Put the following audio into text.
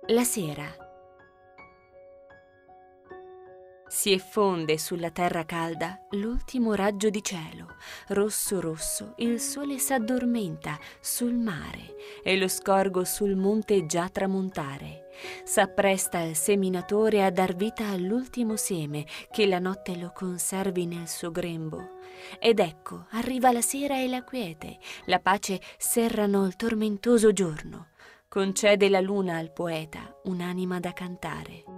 La sera. Si effonde sulla terra calda l'ultimo raggio di cielo, rosso rosso il sole s'addormenta sul mare e lo scorgo sul monte già tramontare. S'appresta il seminatore a dar vita all'ultimo seme che la notte lo conservi nel suo grembo. Ed ecco, arriva la sera e la quiete, la pace serrano il tormentoso giorno. Concede la luna al poeta un'anima da cantare.